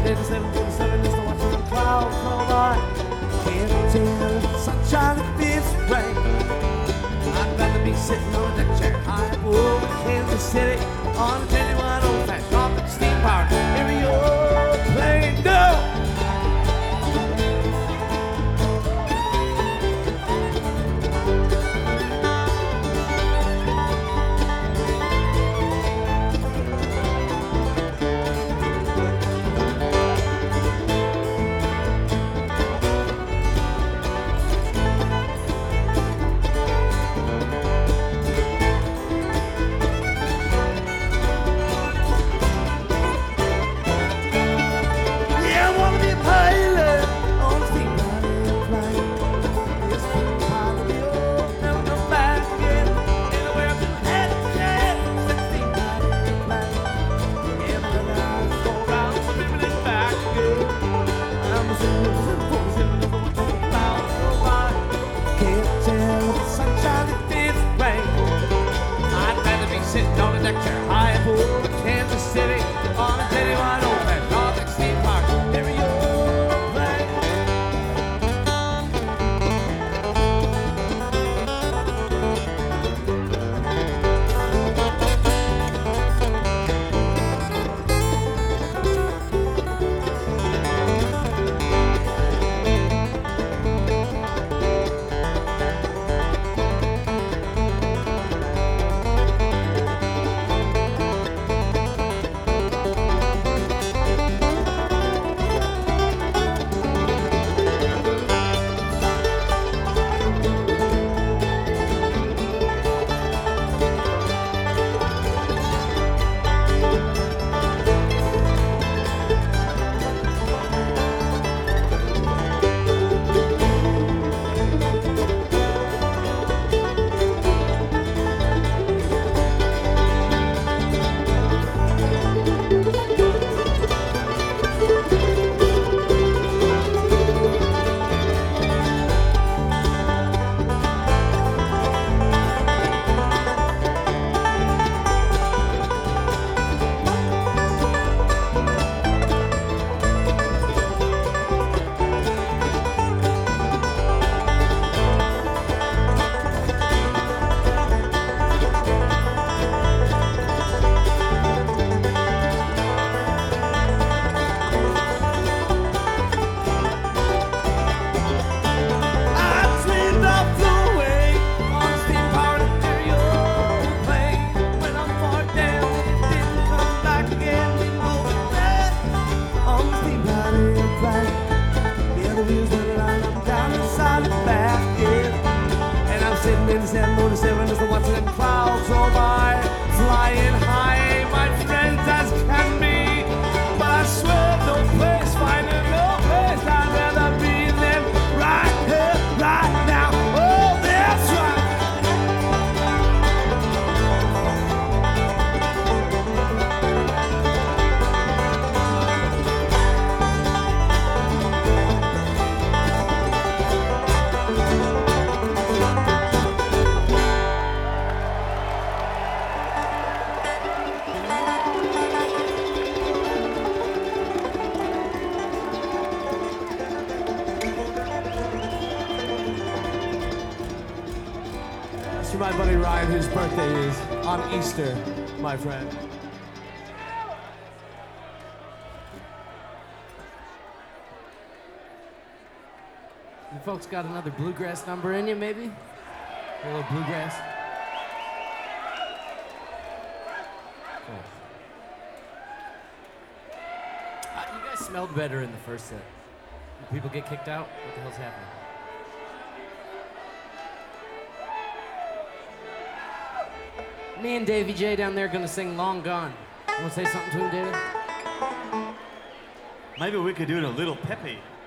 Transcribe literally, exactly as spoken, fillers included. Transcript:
sitting in seven forty-seven just to watch the clouds roll by. Can't tell if it's sunshine if it's rain. I'd rather be sitting on a deck chair high over Kansas City on a genuine old-fashioned Gothic steam-powered aeroplane. No! Sitting on a deck chair high up over Kansas City on a genuine old-fashioned Gothic steam-powered aeroplane. seven forty-seven just to watch them clouds roll by, flying high, my friends, as can be. But I swear no place, finding no place, I'd rather be than right here, right now. Oh, that's right. To my buddy Ryan, whose birthday is on Easter, my friend. You folks got another bluegrass number in you, maybe? A little bluegrass? Cool. Uh, you guys smelled better in the first set. Did people get kicked out? What the hell's happening? Me and Davey J down there gonna sing Long Gone. You wanna say something to him, David? Maybe we could do it a little peppy.